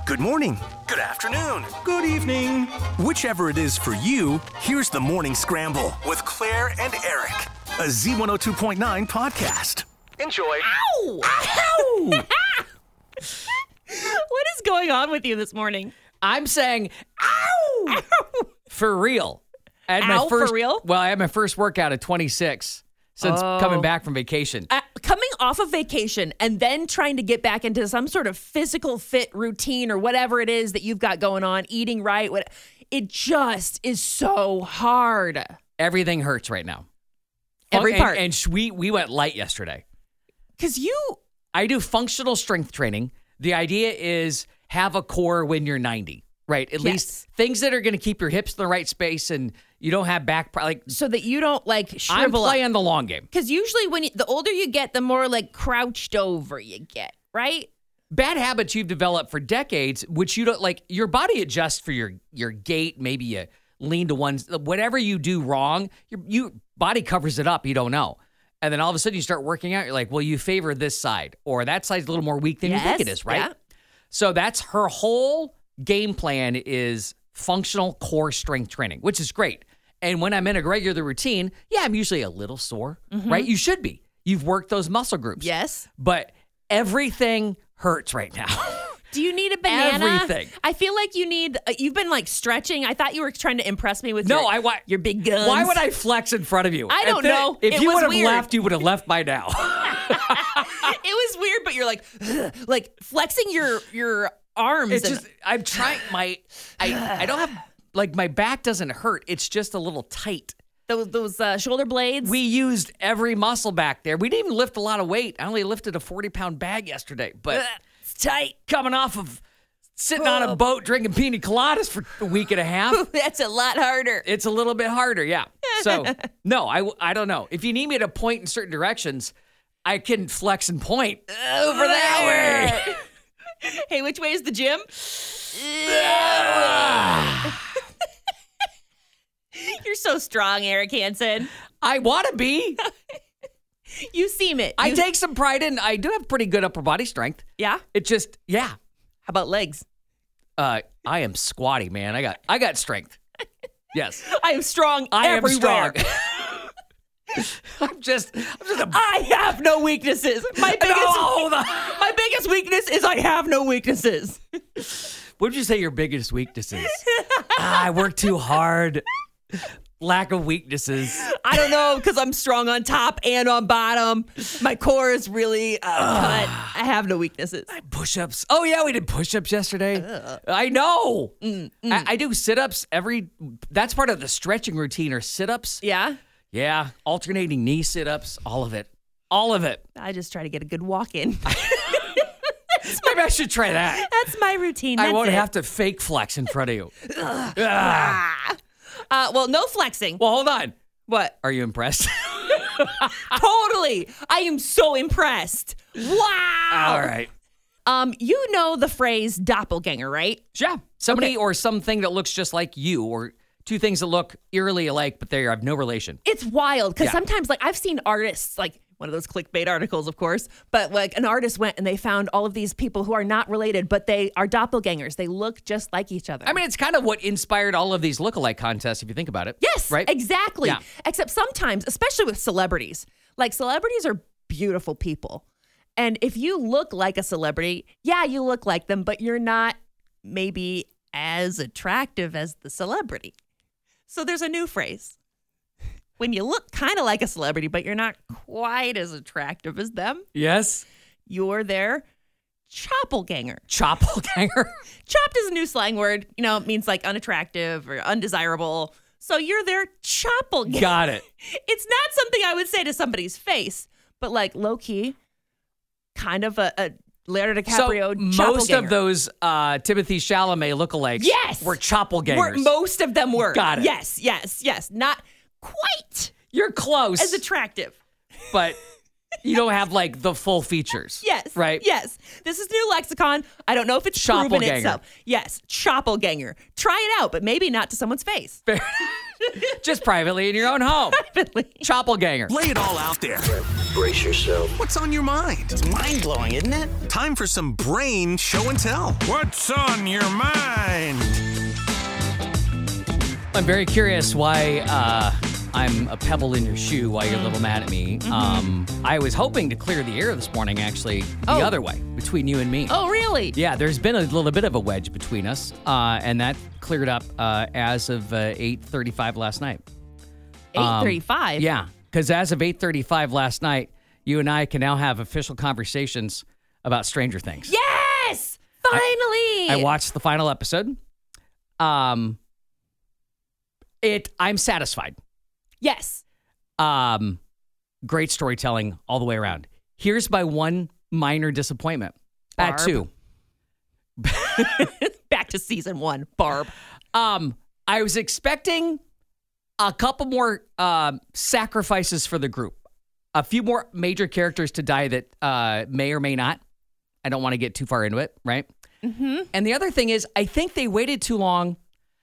Good morning. Good afternoon. Good evening. Whichever it is for you, here's the Morning Scramble with Claire and Eric, a Z102.9 podcast. Enjoy. Ow! Ow! What is going on with you this morning? I'm saying, ow! For real. I had Ow, for real? Well, I had my first workout at 26 since coming back from vacation. Coming off of vacation and then trying to get back into some sort of physical fit routine or whatever it is that you've got going on, eating right, it just is so hard. Everything hurts right now. Every part. And we went light yesterday. Because I do functional strength training. The idea is have a core when you're 90, right? At least things that are going to keep your hips in the right space and you don't have back, so that you don't I'm shrivel up. playing the long game. Because usually the older you get, the more crouched over you get, right? Bad habits you've developed for decades, which you don't your body adjusts for your gait. Maybe you lean to one, whatever you do wrong, your body covers it up. You don't know. And then all of a sudden you start working out. You're like, well, you favor this side or that side's a little more weak than you think it is, right? Yeah. So that's her whole game plan is functional core strength training, which is great. And when I'm in a regular routine, I'm usually a little sore, right? You should be. You've worked those muscle groups. Yes. But everything hurts right now. Do you need a banana? Everything. I feel like you've been stretching. I thought you were trying to impress me with your big guns. Why would I flex in front of you? I don't know. If It you was would have weird. left, you would have left by now. It was weird, but you're like flexing your arms. It's just, I'm trying I don't have, my back doesn't hurt. It's just a little tight. Those shoulder blades. We used every muscle back there. We didn't even lift a lot of weight. I only lifted a 40-pound bag yesterday, but it's tight. coming off of sitting on a boat drinking pina coladas for a week and a half. That's a lot harder. It's a little bit harder, yeah. So, no, I don't know. If you need me to point in certain directions, I can flex and point over that way. Hey, which way is the gym? You're so strong, Eric Hansen. I want to be. You seem it. I take some pride in, I do have pretty good upper body strength. Yeah? It just, How about legs? I am squatty, man. I got strength. Yes. I am strong I everywhere. am strong. I'm just I have no weaknesses. My biggest weakness is I have no weaknesses. What would you say your biggest weakness is? I work too hard. Lack of weaknesses. I don't know, because I'm strong on top and on bottom. My core is really cut. I have no weaknesses. Push-ups. Oh, yeah, we did push-ups yesterday. I know. I do sit-ups that's part of the stretching routine or sit-ups. Yeah? Yeah, alternating knee sit-ups, all of it. All of it. I just try to get a good walk in. Maybe I should try that. That's my routine. I won't have to fake flex in front of you. Well, no flexing. Well, hold on. What? Are you impressed? Totally. I am so impressed. Wow. All right. You know the phrase doppelganger, right? Yeah. Somebody or something that looks just like you, or two things that look eerily alike, but they have no relation. It's wild because sometimes, I've seen artists, one of those clickbait articles, of course, but an artist went and they found all of these people who are not related, but they are doppelgangers. They look just like each other. I mean, it's kind of what inspired all of these lookalike contests, if you think about it. Yes, right? Exactly. Yeah. Except sometimes, especially with celebrities, celebrities are beautiful people. And if you look like a celebrity, you look like them, but you're not maybe as attractive as the celebrity. So there's a new phrase. When you look kind of like a celebrity, but you're not quite as attractive as them, Yes. you're their choppelganger. Choppelganger? Chopped is a new slang word. It means unattractive or undesirable. So you're their choppelganger. Got it. It's not something I would say to somebody's face, but low-key, kind of a Leonardo DiCaprio So most choppelganger. of those Timothée Chalamet lookalikes were choppelgangers. Most of them were. Got it. Yes. Not quite You're close. as attractive. But you don't have the full features. Yes. Right? Yes. This is new lexicon. I don't know if it's proven Choppelganger. itself. Yes. Choppelganger. Try it out, but maybe not to someone's face. Just privately in your own home. Privately. Choppelganger. Lay it all out there. Brace yourself. What's on your mind? It's mind-blowing, isn't it? Time for some brain show and tell. What's on your mind? I'm very curious why I'm a pebble in your shoe while you're a little mad at me. I was hoping to clear the air this morning, actually, the other way, between you and me. Oh, really? Yeah, there's been a little bit of a wedge between us, and that cleared up as of 8:35 last night. 8:35? Yeah, because as of 8:35 last night, you and I can now have official conversations about Stranger Things. Yes! Finally! I watched the final episode. I'm satisfied. Yes. Great storytelling all the way around. Here's my one minor disappointment. Barb. At 2. Back to season 1, Barb. I was expecting a couple more sacrifices for the group. A few more major characters to die that may or may not. I don't want to get too far into it, right? Mm-hmm. And the other thing is, I think they waited too long.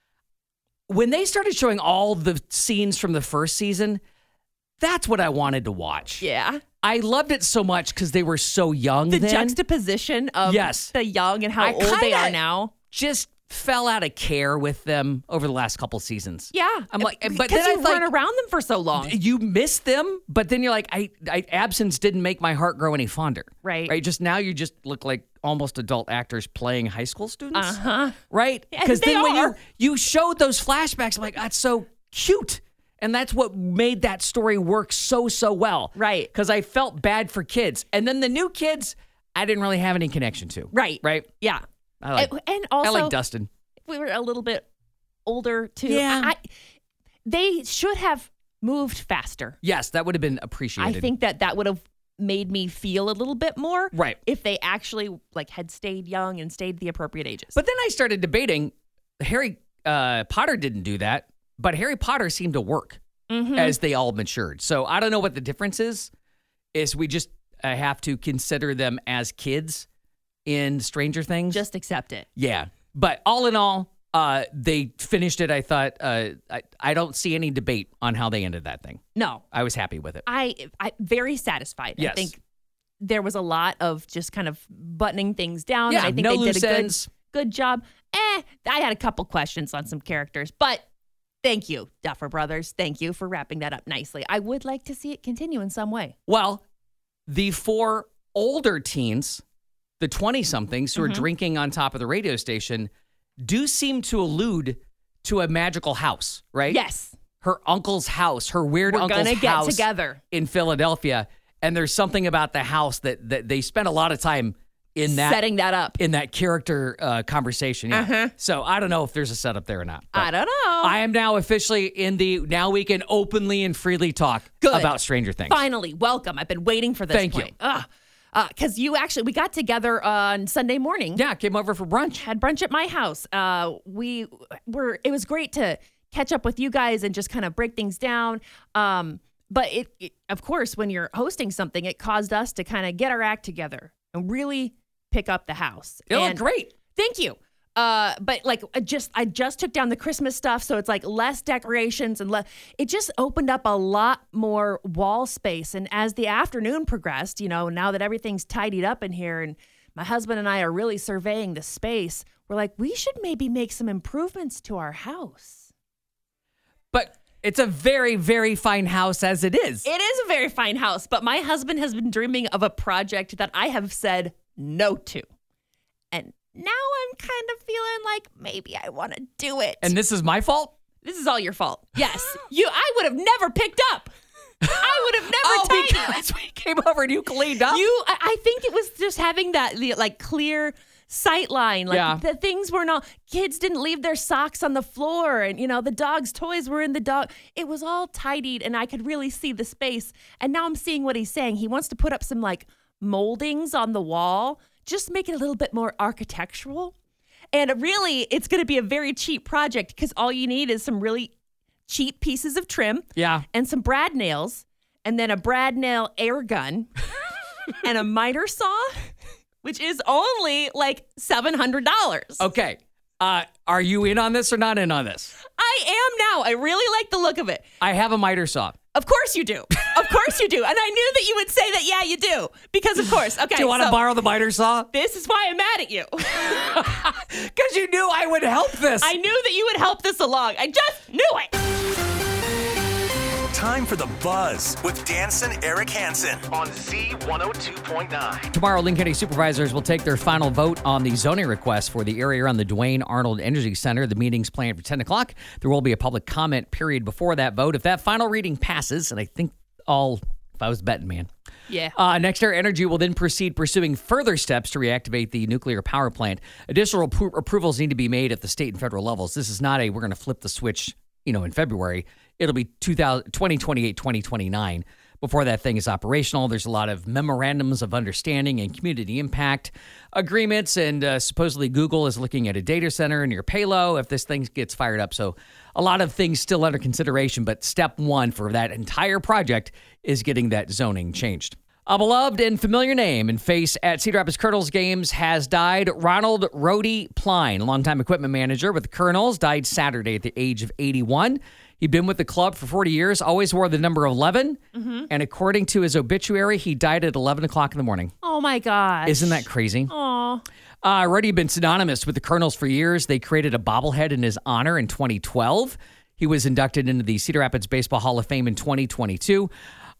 When they started showing all the scenes from the first season, that's what I wanted to watch. Yeah. I loved it so much because they were so young The then. juxtaposition of the young and how old they are now. Just fell out of care with them over the last couple seasons. Yeah. I'm like, but because then you run around them for so long. You miss them, but then you're like, absence didn't make my heart grow any fonder. Right. Right. Just now you just look like almost adult actors playing high school students. Uh-huh. Right. Yeah, Because they then when are. you showed those flashbacks, I'm like, that's so cute. And that's what made that story work so well. Right. Because I felt bad for kids. And then the new kids, I didn't really have any connection to. Right. Right. Yeah. I like Dustin. We were a little bit older too. Yeah. They should have moved faster. Yes, that would have been appreciated. I think that would have made me feel a little bit more. Right. If they actually had stayed young and stayed the appropriate ages. But then I started debating, Harry Potter didn't do that, but Harry Potter seemed to work as they all matured. So I don't know what the difference is we just have to consider them as kids in Stranger Things. Just accept it. Yeah. But all in all, they finished it. I thought, I don't see any debate on how they ended that thing. No. I was happy with it. I very satisfied. Yes. I think there was a lot of just kind of buttoning things down. Yeah, and I think no they loose did a ends. good job. I had a couple questions on some characters, but thank you, Duffer Brothers. Thank you for wrapping that up nicely. I would like to see it continue in some way. Well, the 4 older teens, the 20-somethings who are drinking on top of the radio station, do seem to allude to a magical house, right? Yes. Her uncle's house, her weird We're uncle's gonna get house together in Philadelphia. And there's something about the house that they spent a lot of time in that setting that up. in that character conversation. Yeah. So I don't know if there's a setup there or not. but I don't know. I am now officially now we can openly and freely talk about Stranger Things. Finally, welcome. I've been waiting for this Thank point. you. Because we got together on Sunday morning. Yeah, came over for brunch. Had brunch at my house. It was great to catch up with you guys and just kind of break things down. But it of course, when you're hosting something, it caused us to kind of get our act together and really pick up the house. It looked great. Thank you. But I just took down the Christmas stuff, so it's less decorations and it just opened up a lot more wall space. And as the afternoon progressed, now that everything's tidied up in here and my husband and I are really surveying the space, we're like, we should maybe make some improvements to our house. But it's a very, very fine house as it is. It is a very fine house, but my husband has been dreaming of a project that I have said no to. And now I'm kind of feeling like maybe I want to do it. And this is my fault? This is all your fault. Yes. I would have never picked up. I would have never tidied. Because we came over and you cleaned up? I think it was just having that clear sight line. The things were not, kids didn't leave their socks on the floor and, the dog's toys were in the dog. It was all tidied and I could really see the space. And now I'm seeing what he's saying. He wants to put up some moldings on the wall, just make it a little bit more architectural. And really, it's going to be a very cheap project because all you need is some really cheap pieces of trim. Yeah. And some brad nails, and then a brad nail air gun, and a miter saw, which is only $700. Okay. Are you in on this or not in on this? I am now. I really like the look of it. I have a miter saw. Of course you do. Of course you do. And I knew that you would say that, yeah, you do. Because of course. Okay. Do you want to borrow the miter saw? This is why I'm mad at you. Because you knew I would help this. I knew that you would help this along. I just knew it. Time for The Buzz with Danson Eric Hansen on Z102.9. Tomorrow, Linn County supervisors will take their final vote on the zoning request for the area around the Dwayne Arnold Energy Center. The meeting's planned for 10 o'clock. There will be a public comment period before that vote. If that final reading passes, and I think if I was betting, man. Yeah. NextEra Energy will then proceed pursuing further steps to reactivate the nuclear power plant. Additional approvals need to be made at the state and federal levels. This is not we're going to flip the switch, in February. It'll be 2028, 2029 before that thing is operational. There's a lot of memorandums of understanding and community impact agreements, and supposedly Google is looking at a data center near Palo if this thing gets fired up. So a lot of things still under consideration, but step one for that entire project is getting that zoning changed. A beloved and familiar name and face at Cedar Rapids Colonels games has died. Ronald Rhodey Pline, longtime equipment manager with the Colonels, died Saturday at the age of 81. He'd been with the club for 40 years, always wore the number 11. Mm-hmm. And according to his obituary, he died at 11 o'clock in the morning. Oh, my gosh. Isn't that crazy? Aw. Rhodey had been synonymous with the Colonels for years. They created a bobblehead in his honor in 2012. He was inducted into the Cedar Rapids Baseball Hall of Fame in 2022.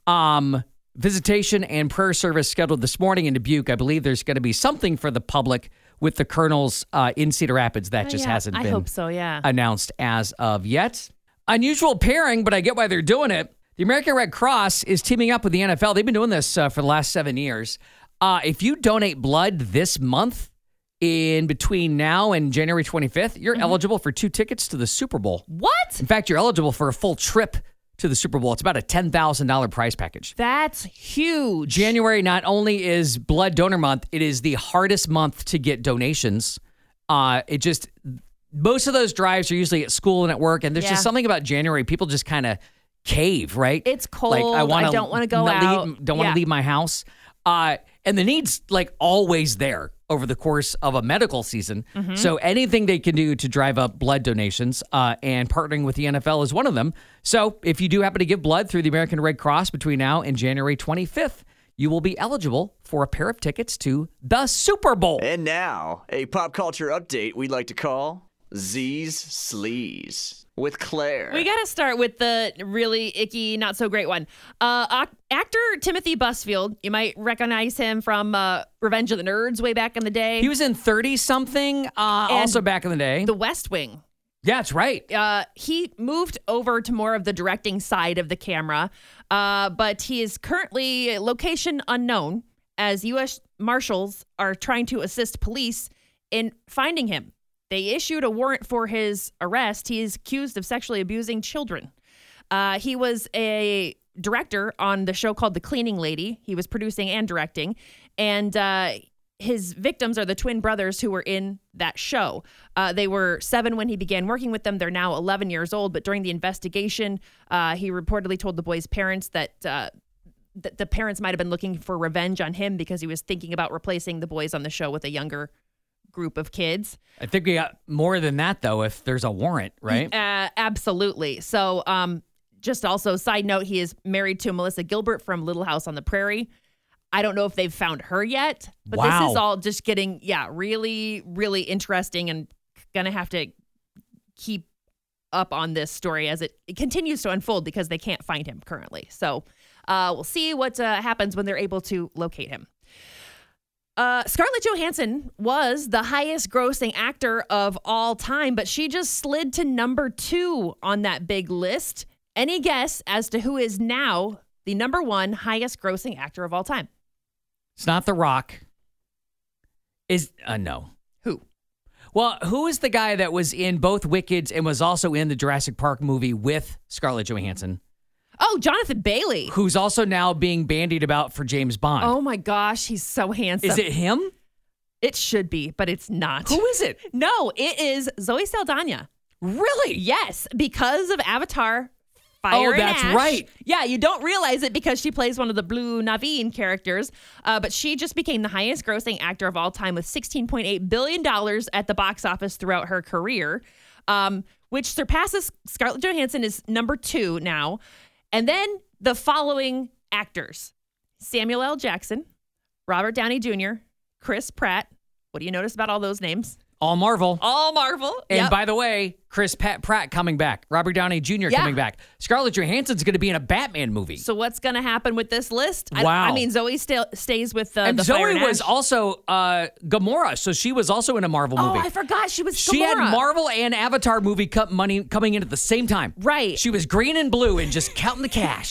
Visitation and prayer service scheduled this morning in Dubuque. I believe there's going to be something for the public with the Colonels in Cedar Rapids. That just hasn't been hope so, yeah. announced as of yet. Unusual pairing, but I get why they're doing it. The American Red Cross is teaming up with the NFL. They've been doing this for the last 7 years. If you donate blood this month, in between now and January 25th, you're eligible for 2 tickets to the Super Bowl. What? In fact, you're eligible for a full trip to the Super Bowl. It's about a $10,000 prize package. That's huge. January not only is Blood Donor Month, it is the hardest month to get donations. Most of those drives are usually at school and at work, and there's just something about January. People just kind of cave, right? It's cold. I don't want to go out. Don't want to leave my house. And the need's always there over the course of a medical season. Mm-hmm. So anything they can do to drive up blood donations and partnering with the NFL is one of them. So if you do happen to give blood through the American Red Cross between now and January 25th, you will be eligible for a pair of tickets to the Super Bowl. And now, a pop culture update we'd like to call Z's Sleaze with Claire. We got to start with the really icky, not so great one. Actor Timothy Busfield, you might recognize him from Revenge of the Nerds way back in the day. He was in 30-something, also back in the day. The West Wing. Yeah, that's right. He moved over to more of the directing side of the camera, but he is currently location unknown as U.S. Marshals are trying to assist police in finding him. They issued a warrant for his arrest. He is accused of sexually abusing children. He was a director on the show called The Cleaning Lady. He was producing and directing. And his victims are the twin brothers who were in that show. They were 7 when he began working with them. They're now 11 years old. But during the investigation, he reportedly told the boys' parents that the parents might have been looking for revenge on him because he was thinking about replacing the boys on the show with a younger group of kids. I think we got more than that, though, if there's a warrant, right? Absolutely. So just also, side note, he is married to Melissa Gilbert from Little House on the Prairie. I don't know if they've found her yet, but This is all just getting, really, really interesting, and going to have to keep up on this story as it continues to unfold because they can't find him currently. So we'll see what happens when they're able to locate him. Scarlett Johansson was the highest grossing actor of all time, but she just slid to number 2 on that big list. Any guess as to who is now the number 1 highest grossing actor of all time? It's not The Rock. No. Who? Well, who is the guy that was in both Wicked and was also in the Jurassic Park movie with Scarlett Johansson? Oh, Jonathan Bailey. Who's also now being bandied about for James Bond. Oh my gosh, he's so handsome. Is it him? It should be, but it's not. Who is it? No, it is Zoe Saldana. Really? Yes, because of Avatar Fire and Ash. Oh, that's right. Yeah, you don't realize it because she plays one of the Blue Naveen characters, but she just became the highest grossing actor of all time with $16.8 billion at the box office throughout her career, which surpasses Scarlett Johansson is number 2 now. And then the following actors: Samuel L. Jackson, Robert Downey Jr., Chris Pratt. What do you notice about all those names? All Marvel. All Marvel. And Yep. by the way, Chris Pratt coming back. Robert Downey Jr. Yeah. coming back. Scarlett Johansson's going to be in a Batman movie. So what's going to happen with this list? Wow. I mean, Zoe stays with and the Fire Zoe and was Ash. also Gamora, so she was also in a Marvel movie. Oh, I forgot she was She had Gamora. Marvel and Avatar movie money coming in at the same time. Right. She was green and blue and just counting the cash.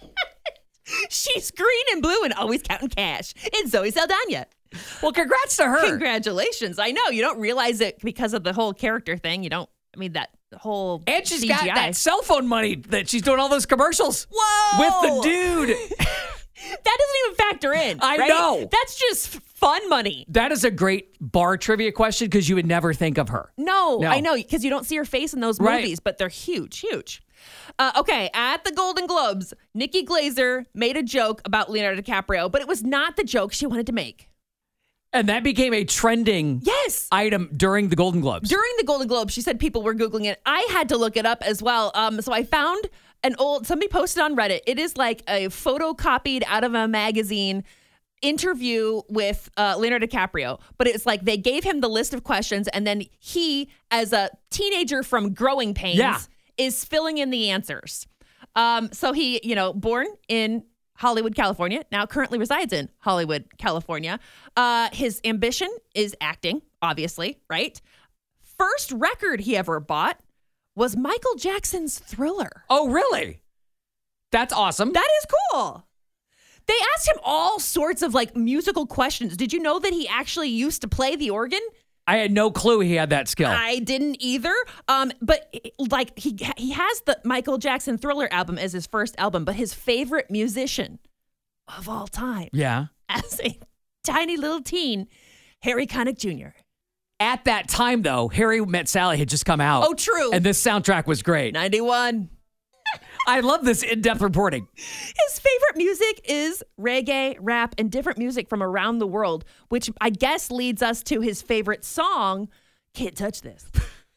She's green and blue and always counting cash. It's Zoe Saldana. Well, congrats to her. Congratulations. I know you don't realize it because of the whole character thing. You don't, I mean, that whole And she's CGI. got that cell phone money that she's doing all those commercials Whoa. with the dude. That doesn't even factor in. I right? know. That's just fun money. That is a great bar trivia question because you would never think of her. No, No. I know, because you don't see her face in those Right. movies, but they're huge, huge. Okay, at the Golden Globes, Nikki Glaser made a joke about Leonardo DiCaprio, but it was not the joke she wanted to make. And that became a trending Yes. item during the Golden Globes. During the Golden Globes, she said people were Googling it. I had to look it up as well. So I found somebody posted on Reddit. It is like a photocopied out of a magazine interview with Leonardo DiCaprio. But it's like they gave him the list of questions, and then he, as a teenager from Growing Pains, Yeah. is filling in the answers. So he, born in Hollywood, California, now currently resides in Hollywood, California. His ambition is acting, obviously, right? First record he ever bought was Michael Jackson's Thriller. Oh, really? That's awesome. That is cool. They asked him all sorts of like musical questions. Did you know that he actually used to play the organ? I had no clue he had that skill. I didn't either. But like he has the Michael Jackson Thriller album as his first album, but his favorite musician of all time, Yeah. as a tiny little teen, Harry Connick Jr. At that time, though, Harry Met Sally had just come out. Oh, true. And this soundtrack was great. 91. I love this in-depth reporting. His favorite music is reggae, rap, and different music from around the world, which I guess leads us to his favorite song, Can't Touch This.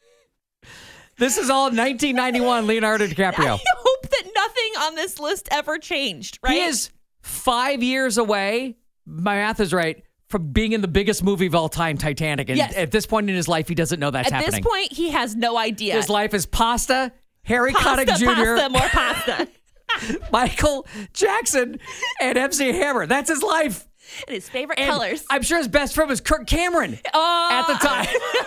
This is all 1991 Leonardo DiCaprio. I hope that nothing on this list ever changed, right? He is 5 years away, my math is right, from being in the biggest movie of all time, Titanic. And Yes. at this point in his life, he doesn't know that's At happening. this point, he has no idea. His life is pasta, Harry pasta, Connick Jr., pasta, more pasta. Michael Jackson, and MC Hammer. That's his life. And his favorite And colors. I'm sure his best friend was Kirk Cameron at the time.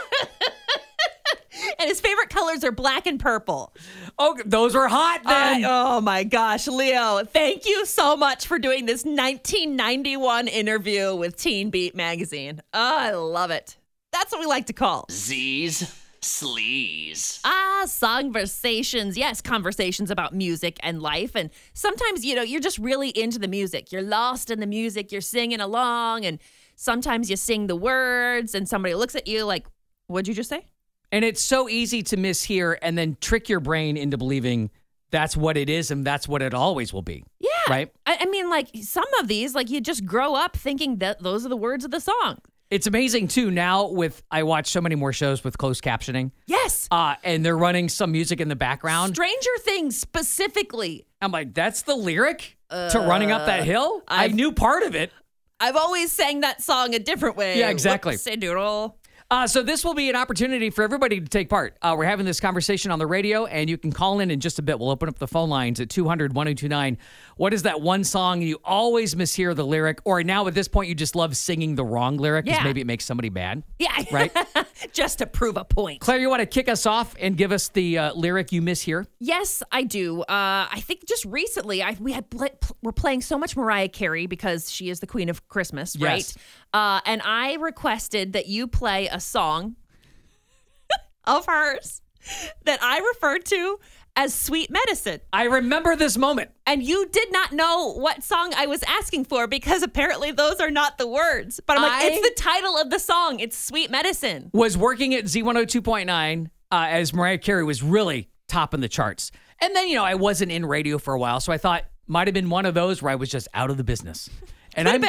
And his favorite colors are black and purple. Oh, those were hot then. Oh my gosh, Leo, thank you so much for doing this 1991 interview with Teen Beat Magazine. Oh, I love it. That's what we like to call Z's Sleaze. Songversations. Yes, conversations about music and life. And sometimes, you're just really into the music. You're lost in the music. You're singing along. And sometimes you sing the words and somebody looks at you like, what'd you just say? And it's so easy to mishear and then trick your brain into believing that's what it is and that's what it always will be. Yeah. Right? I mean, like some of these, like you just grow up thinking that those are the words of the song. It's amazing too now I watch so many more shows with closed captioning. Yes. And they're running some music in the background. Stranger Things specifically. I'm like, that's the lyric to Running Up That Hill? I knew part of it. I've always sang that song a different way. Yeah, exactly. Whoopsie-doodle. So this will be an opportunity for everybody to take part. We're having this conversation on the radio, and you can call in just a bit. We'll open up the phone lines at 200-1029. What is that one song you always mishear the lyric, or now at this point you just love singing the wrong lyric because Yeah. maybe it makes somebody mad? Yeah. Right? Just to prove a point. Claire, you want to kick us off and give us the lyric you mishear? Yes, I do. I think just recently we're playing so much Mariah Carey because she is the queen of Christmas, Yes. right? And I requested that you play a song of hers that I referred to as Sweet Medicine. I remember this moment. And you did not know what song I was asking for because apparently those are not the words. But I'm like, it's the title of the song. It's Sweet Medicine. Was working at Z102.9 as Mariah Carey was really topping the charts. And then, I wasn't in radio for a while, so I thought might have been one of those where I was just out of the business. And Could have been.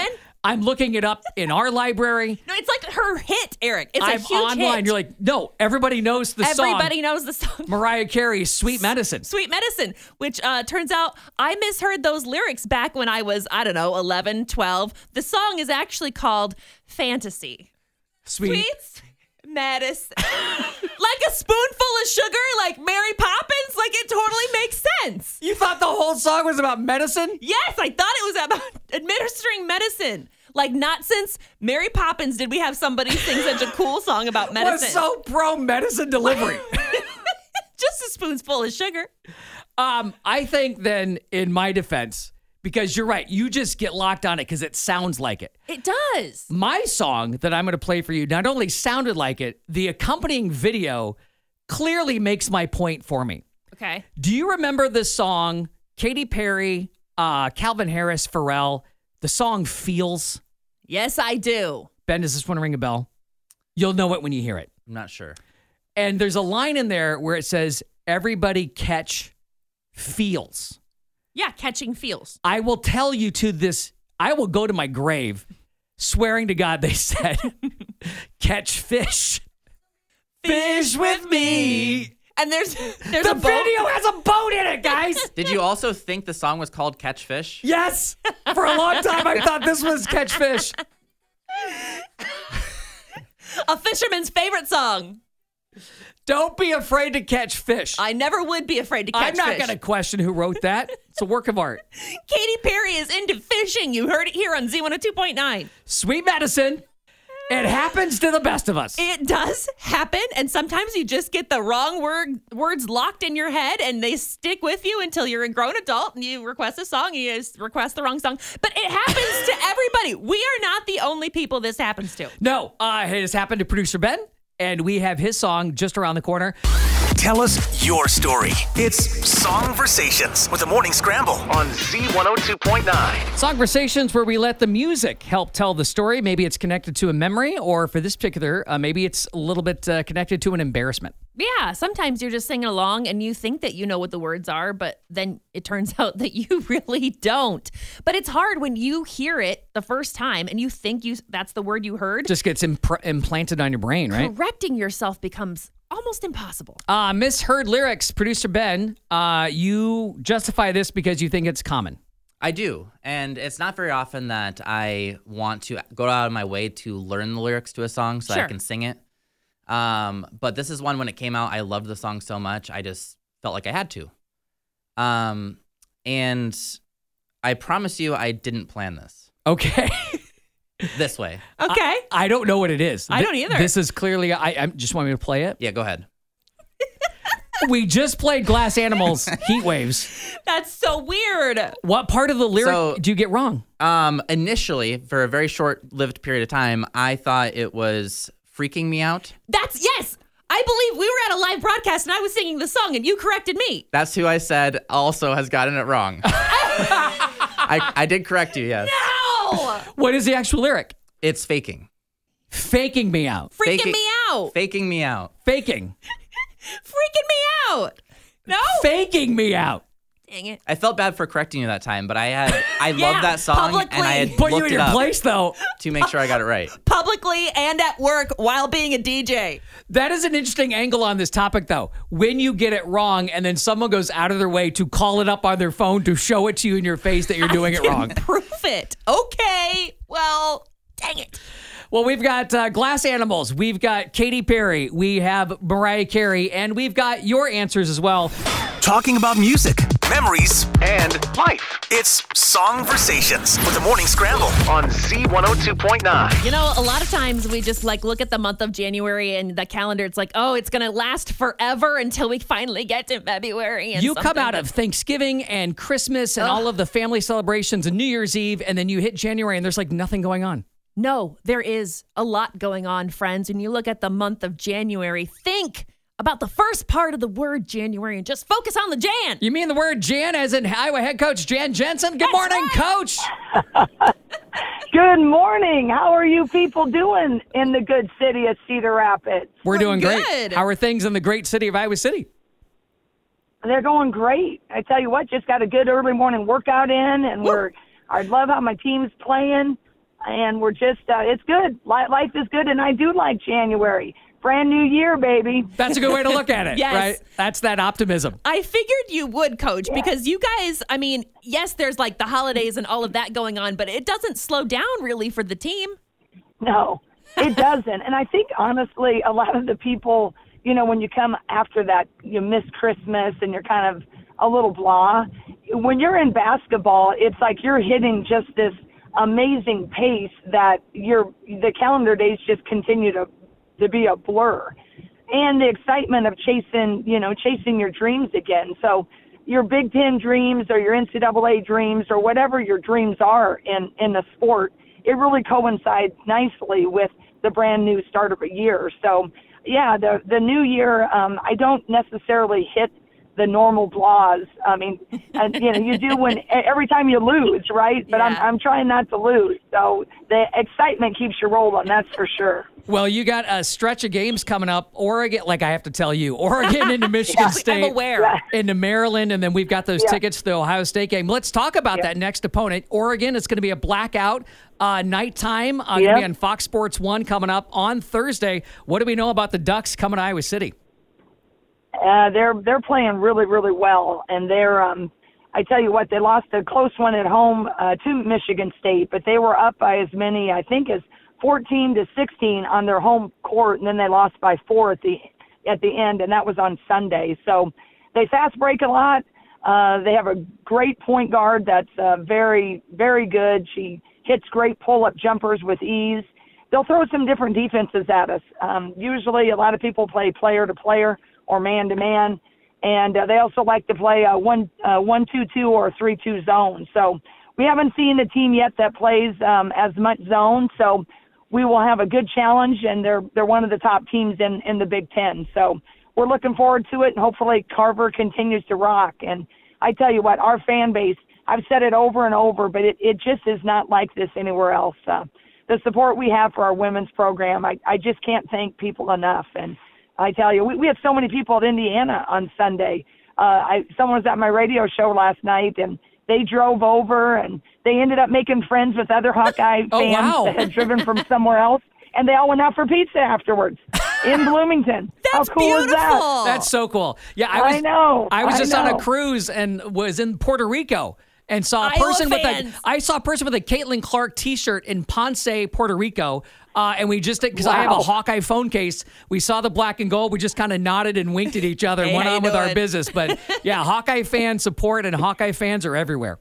I'm looking it up in our library. No, it's like her hit, Eric. It's a I'm huge online. hit. You're like, no, everybody knows the song. Everybody knows the song. Mariah Carey's Sweet Medicine. Sweet Medicine, which turns out I misheard those lyrics back when I was, 11, 12. The song is actually called Fantasy. Sweet. Medicine. Like a spoonful of sugar, like Mary Poppins. Like it totally makes sense. You thought the whole song was about medicine? Yes, I thought it was about administering medicine. Like not since Mary Poppins did we have somebody sing such a cool song about medicine. Was so pro medicine delivery. Just a spoonful of sugar. I think then, in my defense, because you're right, you just get locked on it because it sounds like it. It does. My song that I'm going to play for you not only sounded like it, the accompanying video clearly makes my point for me. Okay. Do you remember the song, Katy Perry, Calvin Harris, Pharrell, the song Feels? Yes, I do. Ben, does this one ring a bell? You'll know it when you hear it. I'm not sure. And there's a line in there where it says, everybody catch feels. Yeah, catching feels. I will tell you I will go to my grave swearing to God they said, catch fish. Fish with me. And there's The a boat. video has a boat in it, guys. Did you also think the song was called Catch Fish? Yes. For a long time, I thought this was catch fish. A fisherman's favorite song. Don't be afraid to catch fish. I never would be afraid to catch I'm not fish. going to question who wrote that. It's a work of art. Katy Perry is into fishing. You heard it here on Z102.9. Sweet medicine. It happens to the best of us. It does happen, and sometimes you just get the wrong words locked in your head, and they stick with you until you're a grown adult, and you request a song, and you just request the wrong song. But it happens to everybody. We are not the only people this happens to. No, it has happened to producer Ben, and we have his song just around the corner. Tell us your story. It's Songversations with the Morning Scramble on Z102.9. Songversations where we let the music help tell the story. Maybe it's connected to a memory, or for this particular, maybe it's a little bit connected to an embarrassment. Yeah, sometimes you're just singing along and you think that you know what the words are, but then it turns out that you really don't. But it's hard when you hear it the first time and you think that's the word you heard. Just gets implanted on your brain, right? Correcting yourself becomes almost impossible. Misheard lyrics, producer Ben, you justify this because you think it's common. I do. And it's not very often that I want to go out of my way to learn the lyrics to a song so Sure. I can sing it. But this is one, when it came out, I loved the song so much, I just felt like I had to. And I promise you, I didn't plan this Okay. this way. Okay. I don't know what it is. I don't either. This is clearly, I just want me to play it. Yeah, go ahead. We just played Glass Animals, Heat Waves. That's so weird. What part of the lyric So- do you get wrong? Initially, for a very short-lived period of time, I thought it was Freaking Me Out. Yes. I believe we were at a live broadcast and I was singing the song and you corrected me. That's who I said also has gotten it wrong. I did correct you, yes. No! What is the actual lyric? It's faking. Faking me out. Freaking me out. Faking me out. Faking. Freaking me out. No? Faking me out. Dang it. I felt bad for correcting you that time, but I Yeah, loved that song, publicly. and I had Put you looked in it your up place, though. to make sure I got it right. Publicly and at work while being a DJ. That is an interesting angle on this topic, though. When you get it wrong and then someone goes out of their way to call it up on their phone to show it to you in your face that you're doing it wrong. Prove it. Okay. Well, dang it. Well, we've got Glass Animals. We've got Katy Perry. We have Mariah Carey. And we've got your answers as well. Talking about music, memories, and life. It's Songversations with the Morning Scramble on Z102.9. You know, a lot of times we just look at the month of January and the calendar. It's like, oh, it's going to last forever until we finally get to February. And You come out of Thanksgiving and Christmas and all of the family celebrations and New Year's Eve, and then you hit January and there's nothing going on. No, there is a lot going on, friends. When you look at the month of January, think about the first part of the word January and just focus on the Jan. You mean the word Jan as in Iowa head coach Jan Jensen? Good morning, Coach. Good morning. How are you people doing in the good city of Cedar Rapids? We're doing great. good. How are things in the great city of Iowa City? They're going great. I tell you what, just got a good early morning workout in, and I love how my team's playing. and we're just, it's good. Life is good, and I do like January. Brand new year, baby. That's a good way to look at it, Yes. right? That's that optimism. I figured you would, Coach, because you guys, I mean, yes, there's like the holidays and all of that going on, but it doesn't slow down really for the team. No, it doesn't. And I think, honestly, a lot of the people, you know, when you come after that, you miss Christmas and you're kind of a little blah. When you're in basketball, it's like you're hitting just this amazing pace that the calendar days just continue to be a blur, and the excitement of chasing your dreams again. So your Big Ten dreams or your NCAA dreams or whatever your dreams are in the sport, it really coincides nicely with the brand new start of a year. So yeah, the new year, I don't necessarily hit the normal blahs. I mean, you do when every time you lose, right? But Yeah. I'm trying not to lose. So the excitement keeps you rolling, that's for sure. Well, you got a stretch of games coming up. Oregon, like I have to tell you, Oregon into Michigan State, I'm aware. into Maryland, and then we've got those tickets to the Ohio State game. Let's talk about that next opponent. Oregon, it's going to be a blackout nighttime. Going to be on Fox Sports 1 coming up on Thursday. What do we know about the Ducks coming to Iowa City? They're playing really, really well, and they're I tell you what, they lost a close one at home to Michigan State, but they were up by as many, I think, as 14-16 on their home court, and then they lost by 4 at the end, and that was on Sunday. So they fast break a lot. They have a great point guard that's very, very good. She hits great pull-up jumpers with ease. They'll throw some different defenses at us. Usually a lot of people play player-to-player or man-to-man, and they also like to play a 1-2-2 or a 3-2 zone. So we haven't seen a team yet that plays as much zone, so we will have a good challenge, and they're one of the top teams in the Big Ten. So we're looking forward to it, and hopefully Carver continues to rock. And I tell you what, our fan base, I've said it over and over, but it just is not like this anywhere else. The support we have for our women's program, I just can't thank people enough. And I tell you, we have so many people at Indiana on Sunday. Someone was at my radio show last night, and they drove over, and they ended up making friends with other Hawkeye fans that had driven from somewhere else, and they all went out for pizza afterwards in Bloomington. That's How cool beautiful. is that? That's so cool. Yeah, I know. I was just on know. a cruise and was in Puerto Rico and saw a Iowa person fans. I saw a person with a Caitlin Clark T-shirt in Ponce, Puerto Rico, and we just because I have a Hawkeye phone case, we saw the black and gold. We just kind of nodded and winked at each other and Hey, went how on you with our doing? business. But yeah, Hawkeye fan support and Hawkeye fans are everywhere.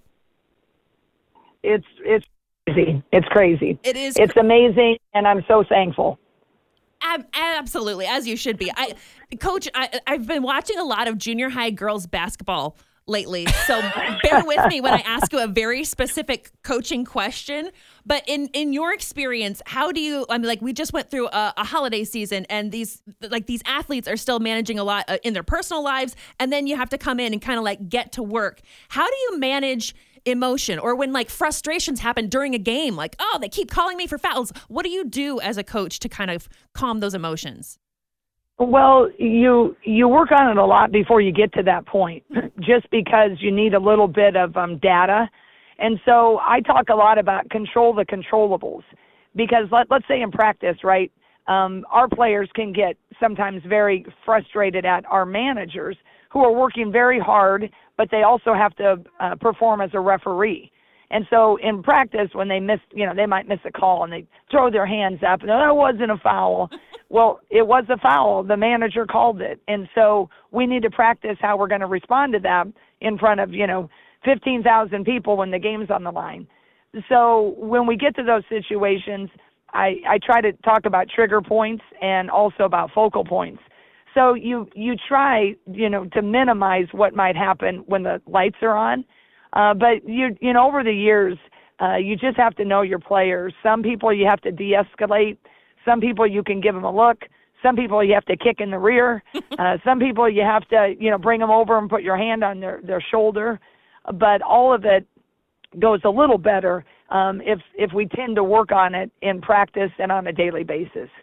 It's crazy. It's crazy. It is. It's amazing, and I'm so thankful. Absolutely, as you should be. Coach, I've been watching a lot of junior high girls basketball lately, so bear with me when I ask you a very specific coaching question. But in your experience, how do you? I mean, like we just went through a holiday season, and these athletes are still managing a lot in their personal lives, and then you have to come in and kind of like get to work. How do you manage emotion, or when like frustrations happen during a game, like, oh, they keep calling me for fouls? What do you do as a coach to kind of calm those emotions? Well, you work on it a lot before you get to that point, just because you need a little bit of data. And so I talk a lot about control the controllables, because let's say in practice, right, our players can get sometimes very frustrated at our managers who are working very hard, but they also have to perform as a referee. And so in practice, when they miss, they might miss a call and they throw their hands up and that wasn't a foul. Well, it was a foul. The manager called it. And so we need to practice how we're going to respond to that in front of, 15,000 people when the game's on the line. So when we get to those situations, I try to talk about trigger points and also about focal points. So you try, to minimize what might happen when the lights are on. But over the years, you just have to know your players. Some people you have to de-escalate. Some people you can give them a look. Some people you have to kick in the rear. Some people you have to, bring them over and put your hand on their shoulder. But all of it goes a little better if we tend to work on it in practice and on a daily basis.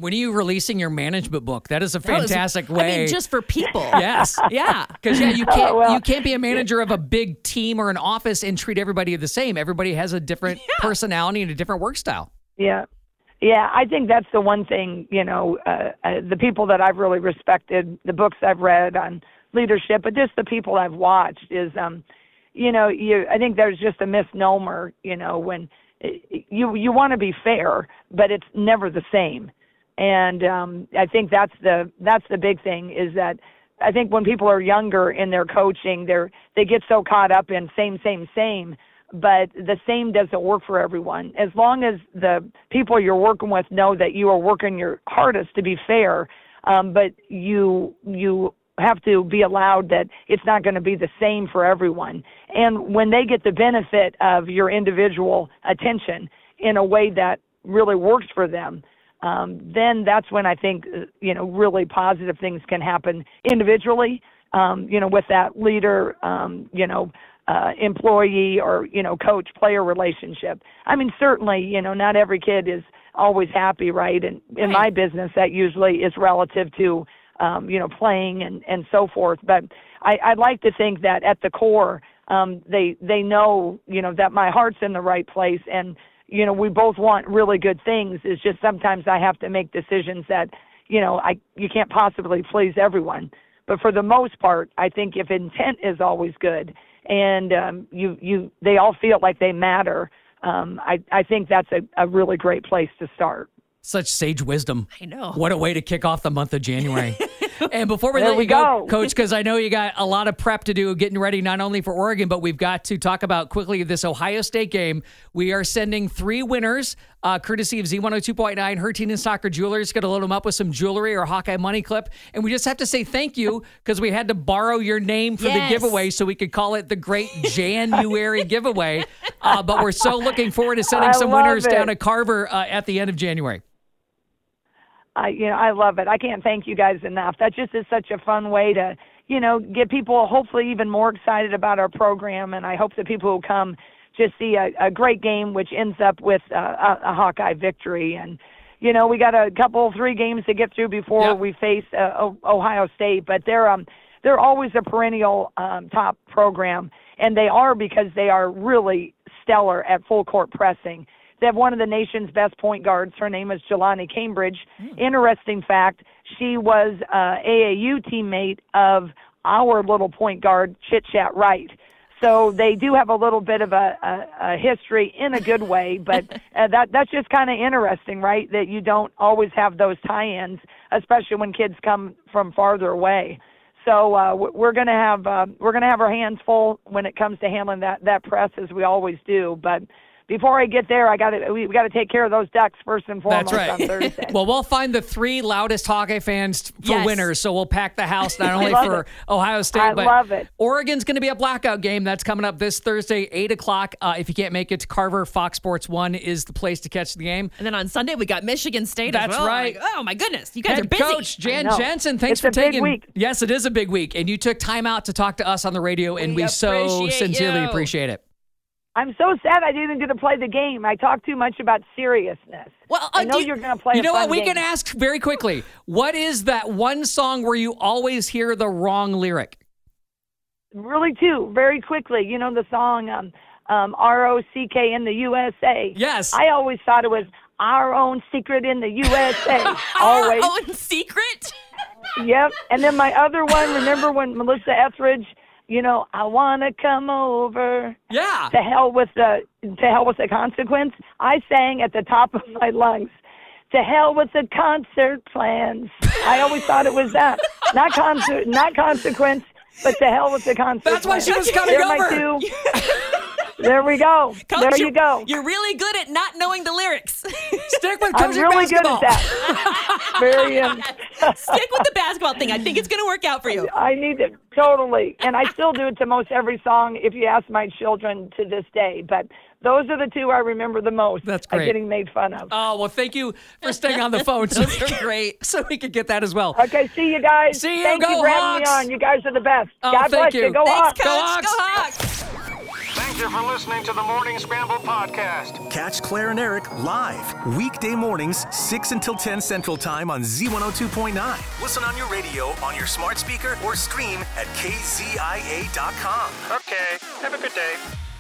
When are you releasing your management book? That is a fantastic way. I mean, just for people. Yes. Yeah. Because you can't be a manager of a big team or an office and treat everybody the same. Everybody has a different personality and a different work style. Yeah. Yeah, I think that's the one thing, the people that I've really respected, the books I've read on leadership, but just the people I've watched is, I think there's just a misnomer, when you want to be fair, but it's never the same. And I think that's the big thing is that I think when people are younger in their coaching, they get so caught up in same, but the same doesn't work for everyone. As long as the people you're working with know that you are working your hardest to be fair, but you have to be allowed that it's not going to be the same for everyone. And when they get the benefit of your individual attention in a way that really works for them, then that's when I think, really positive things can happen individually, with that leader, employee or, coach-player relationship. I mean, certainly, not every kid is always happy, right? And in my business, that usually is relative to, playing and so forth. But I'd like to think that at the core, they know, that my heart's in the right place. And, we both want really good things. It's just sometimes I have to make decisions that, you can't possibly please everyone. But for the most part, I think if intent is always good and they all feel like they matter, I think that's a really great place to start. Such sage wisdom. I know. What a way to kick off the month of January. And before we There let we you go, go. Coach, because I know you got a lot of prep to do, getting ready not only for Oregon, but we've got to talk about quickly this Ohio State game. We are sending 3 winners, courtesy of Z102.9, Hertinen Soccer Jewelers. Going to load them up with some jewelry or Hawkeye money clip. And we just have to say thank you because we had to borrow your name for the giveaway so we could call it the Great January Giveaway. But we're so looking forward to sending some winners down at Carver at the end of January. I love it. I can't thank you guys enough. That just is such a fun way to, get people hopefully even more excited about our program. And I hope that people who come just see a great game, which ends up with a Hawkeye victory. And, we got 3 games to get through before we face Ohio State, but they're always a perennial top program. And they are because they are really stellar at full court pressing. They have one of the nation's best point guards. Her name is Jelani Cambridge. Interesting fact, she was AAU teammate of our little point guard, Chit Chat Wright. So they do have a little bit of a history in a good way, but that's just kind of interesting, right? That you don't always have those tie-ins, especially when kids come from farther away. So we're gonna have our hands full when it comes to handling that press, as we always do, but. Before I get there, we got to take care of those Ducks first and foremost. That's right. On Thursday. Well, we'll find the 3 loudest Hawkeye fans for winners, so we'll pack the house not only for it. Ohio State, I but love it. Oregon's going to be a blackout game. That's coming up this Thursday, 8 o'clock. If you can't make it to Carver, Fox Sports 1 is the place to catch the game. And then on Sunday, we got Michigan State That's as well. right. Oh, my goodness. You guys are Head busy. Coach Jan I know. Jensen, thanks It's for a big taking. week. Yes, it is a big week, and you took time out to talk to us on the radio, and we so appreciate sincerely you. appreciate it. I'm so sad I didn't get to play the game. I talk too much about seriousness. Well, I know you're going to play You a know fun what? We game. can ask very quickly. What is that one song where you always hear the wrong lyric? Really, too, very quickly. The song ROCK in the USA. Yes. I always thought it was Our Own Secret in the USA. Always. Our own secret? Yep. And then my other one, remember when Melissa Etheridge, I want to come over. Yeah. To hell with the consequence. I sang at the top of my lungs. To hell with the concert plans. I always thought it was that. Not consequence, but to hell with the consequence. That's why she was coming They're my over. 2. There we go. Coach, there you go. You're really good at not knowing the lyrics. Stick with I'm coaching really basketball. good at that. Very. Stick with the basketball thing. I think it's going to work out for you. I need it totally, and I still do it to most every song. If you ask my children to this day, but those are the 2 I remember the most. That's great. Getting made fun of. Oh, well, thank you for staying on the phone. Those are great. So we could get that as well. Okay, see you guys. See you. Thank Go you for having me Hawks. on. You guys are the best. Oh, God thank bless you. you. Go Thanks, Hawks. Coach. Go Hawks. Go Hawks. Thank you for listening to the Morning Scramble podcast. Catch Claire and Eric live weekday mornings 6 until 10 Central Time on Z102.9. Listen on your radio, on your smart speaker, or stream at kzia.com. Okay, have a good day.